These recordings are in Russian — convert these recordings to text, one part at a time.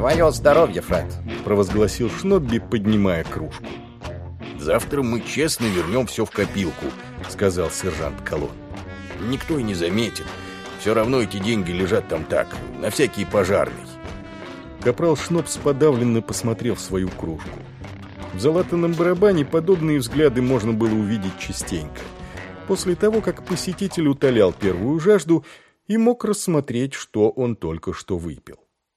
Твое здоровье, Фред, провозгласил Шнобби, поднимая кружку. «Завтра мы честно вернем все в копилку», — сказал сержант Колон. «Никто и не заметит. Все равно эти деньги лежат там так, на всякий пожарный». Капрал Шнобс подавленно посмотрел в свою кружку. В залатанном барабане подобные взгляды можно было увидеть частенько. После того, как посетитель утолял первую жажду и мог рассмотреть, что он только что выпил.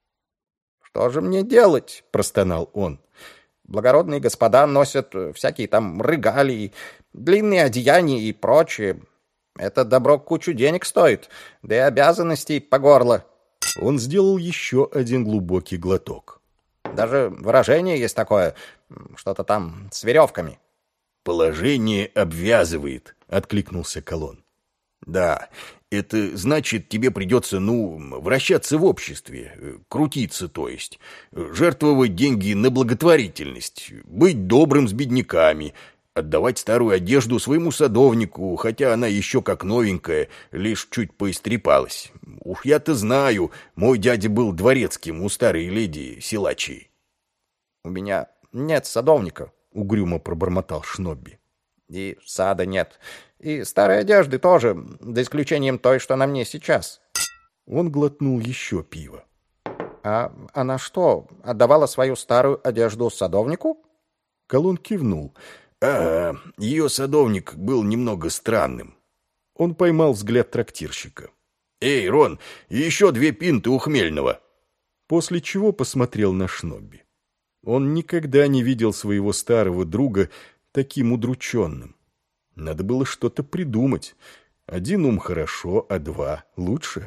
«Что же мне делать?» — простонал он. «Благородные господа носят всякие там регалии, длинные одеяния и прочее. Это добро кучу денег стоит, да и обязанностей по горло». Он сделал еще один глубокий глоток. «Даже выражение есть такое, что-то там с веревками». «Положение обвязывает», — откликнулся Колон. «Да, это значит, тебе придется, вращаться в обществе, крутиться, то есть, жертвовать деньги на благотворительность, быть добрым с бедняками, отдавать старую одежду своему садовнику, хотя она еще как новенькая, лишь чуть поистрепалась. Уж я-то знаю, мой дядя был дворецким у старой леди Силачи». «У меня нет садовника», — угрюмо пробормотал Шнобби. «И сада нет. И старой одежды тоже, за исключением той, что на мне сейчас». Он глотнул еще пива. «А она что, отдавала свою старую одежду садовнику?» Колон кивнул. «Ага, ее садовник был немного странным». Он поймал взгляд трактирщика. «Эй, Рон, еще 2 пинты у хмельного». После чего посмотрел на Шнобби. Он никогда не видел своего старого друга таким удрученным. Надо было что-то придумать. 1 ум хорошо, а 2 лучше.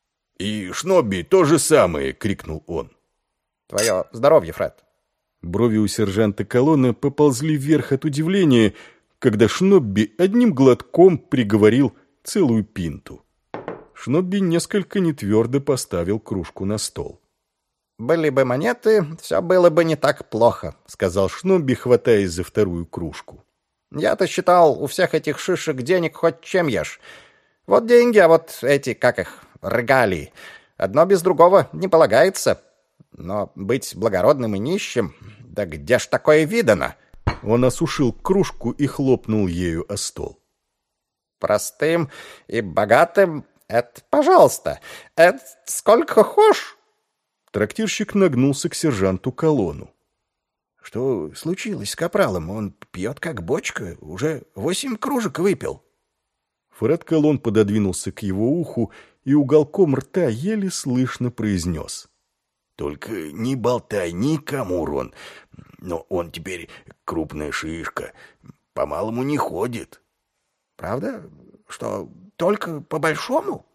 «И Шнобби то же самое!» — крикнул он. «Твое здоровье, Фред!» Брови у сержанта Колона поползли вверх от удивления, когда Шнобби одним глотком приговорил целую пинту. Шнобби несколько нетвердо поставил кружку на стол. «Были бы монеты, все было бы не так плохо», — сказал Шнобби, хватаясь за вторую кружку. «Я-то считал, у всех этих шишек денег хоть чем ешь. Вот деньги, а вот эти, как их, регалии. Одно без другого не полагается. Но быть благородным и нищим, да где ж такое видано?» Он осушил кружку и хлопнул ею о стол. «Простым и богатым — это пожалуйста, это сколько хошь». Трактирщик нагнулся к сержанту Колону. «Что случилось с капралом? Он пьет как бочка, уже 8 кружек выпил». Фред Колон пододвинулся к его уху и уголком рта еле слышно произнес: «Только не болтай никому, Рон, но он теперь крупная шишка, по-малому не ходит». «Правда? Что, только по-большому?»